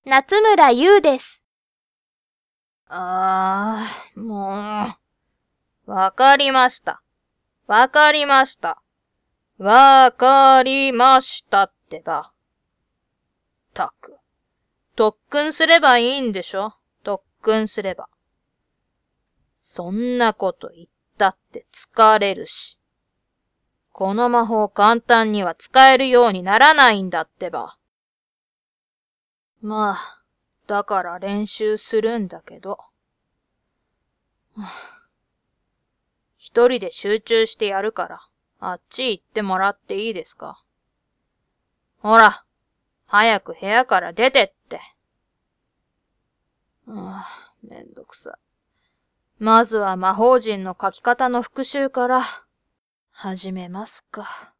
夏村優です。 もう。わかりました。わかりました。わかりましたってば。たく。特訓すればいいんでしょ？特訓すれば。そんなこと言ったって疲れるし。この魔法簡単には使えるようにならないんだってば。まあ、だから練習するんだけど。一人で集中してやるから、あっち行ってもらっていいですか？ほら、早く部屋から出てって。めんどくさい。まずは魔法陣の書き方の復習から始めますか。